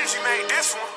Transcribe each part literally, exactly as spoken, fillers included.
Benji made this one.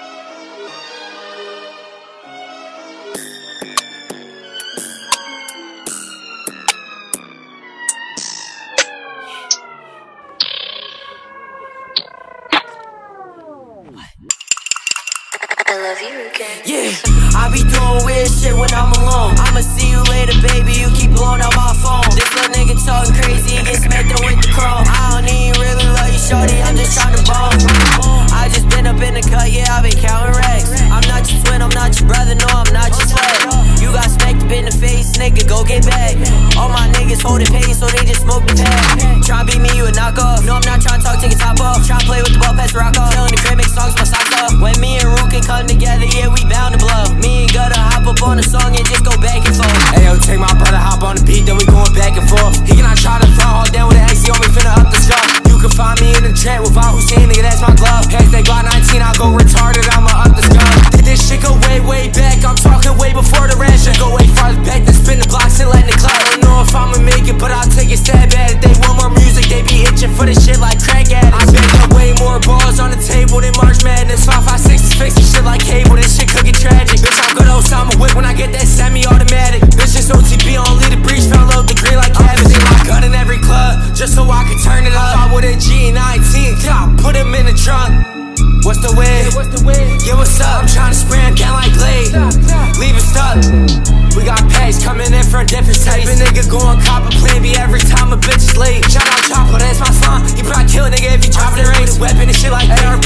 I love you again. Yeah, I be doing weird shit when I'm alone. I'ma see you later, baby, you keep blowing up my phone. This little nigga talking crazy, he get smacked up with the chrome. I don't even really love you, shorty, I'm just tryna bone. I just been up in the cut, yeah, I been counting racks. I'm not your twin, I'm not your brother, no, I'm not your slave. You got smacked up in the face, nigga, go get back. All my niggas holding pace, so they just smoke the pack. Tryna beat me, you a knockoff. No, I'm not tryna talk, take a top off. Tryna play with the ball, pass the rock off. Chillin' the crib, make songs, my socks off. When me and Rook can come together, yeah, we bound to blow. Me and Gutter hop up on a song and just go back and forth. Ayo, take my brother, hop on the beat, then we going back and forth. He cannot try to front, all down with an X, he on me, finna up the skull. You can find me in the trap without Hussein, nigga, that's my glove. Pass they Glock nineteen, I'll go retarded, I'ma up the skull. Did this shit go way, way back, I'm talking way before the ration. Go way farther back, then spin the blocks and let the clock. I don't know if I'ma make it, but I'll take a stab at it. They want more music, they be itching for this shit like crack addicts. I back up way more balls on the table than March Madness. Five, five, six is fixing shit like cable, this shit could get tragic. Bitch, I'm good Osama whip when I get that semi-automatic. Bitch, it's O T B, on lead the breach, found load the green like cabbage. My gun in every club, just so I can turn it up. I with a G nineteen, God, put him in the trunk. What's the way? What's the way? Yeah, what's up? I'm tryna spray him down like Glade. Leave it stuck. We got packs coming in for a different taste. Type of nigga going cop a plan B every time a bitch is late. Shout out Chopper, that's my son. He probably kill a nigga if he dropping the race. Weapon and shit like A R